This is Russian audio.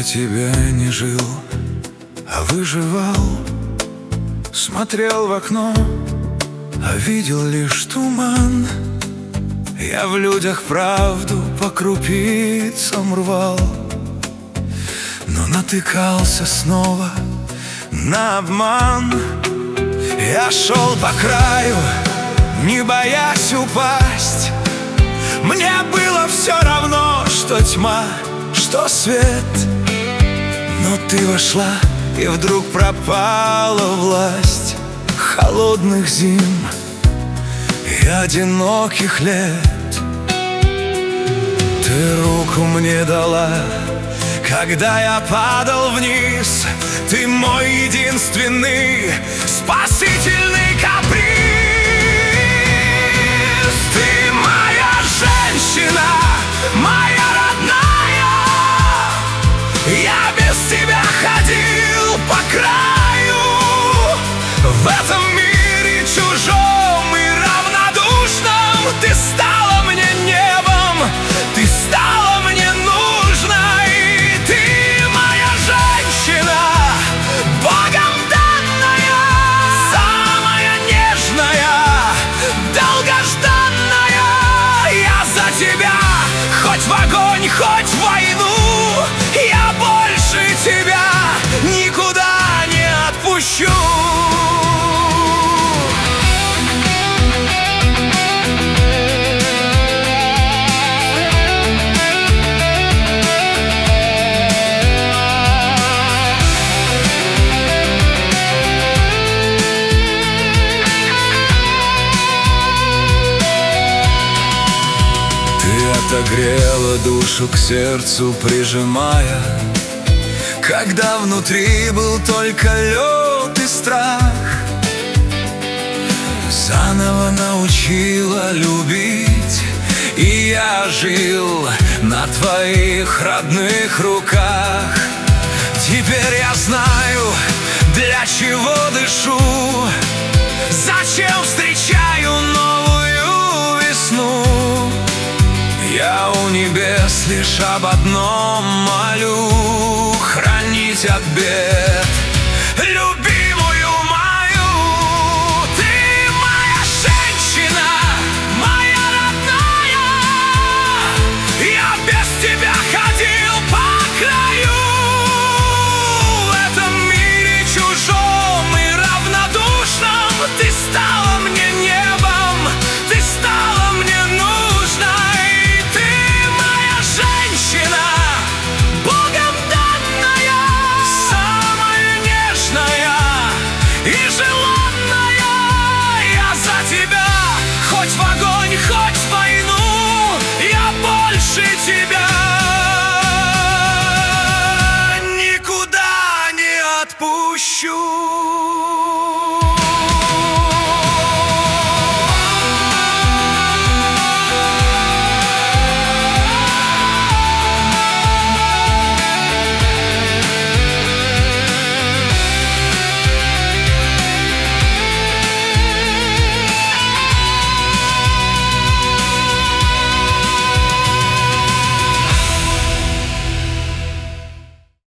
тебя не жил, а выживал. Смотрел в окно, а видел лишь туман. Я в людях правду по крупицам рвал, но натыкался снова на обман. Я шел по краю, не боясь упасть. Мне было все равно, что тьма, что свет. Но ты вошла, и вдруг пропала власть холодных зим и одиноких лет. Ты руку мне дала, когда я падал вниз. Ты мой единственный спасительный каприз. Ты моя женщина, моя родная. Я без тебя ходил по краю. В этом мире чужом и равнодушном ты стала мне небом, ты стала мне нужной. Ты моя женщина, Богом данная, самая нежная, долгожданная. Я за тебя, хоть в огонь, хоть в войну, я больше тебя никуда не отпущу. Отогрела душу к сердцу, прижимая, когда внутри был только лед и страх. Заново научила любить, и я жил на твоих родных руках. Теперь я знаю, для чего дышу, зачем встречаю новую весну. Я у небес лишь об одном молю: хранить от бед любимую мою. Ты моя женщина, моя родная. Я без тебя ходил по краю. В этом мире чужом и равнодушном ты стала мне небом, ты стала мне нужной. Богом данная, самая нежная и желанная. Я за тебя, хоть в огонь, хоть в войну, я больше тебя никуда не отпущу.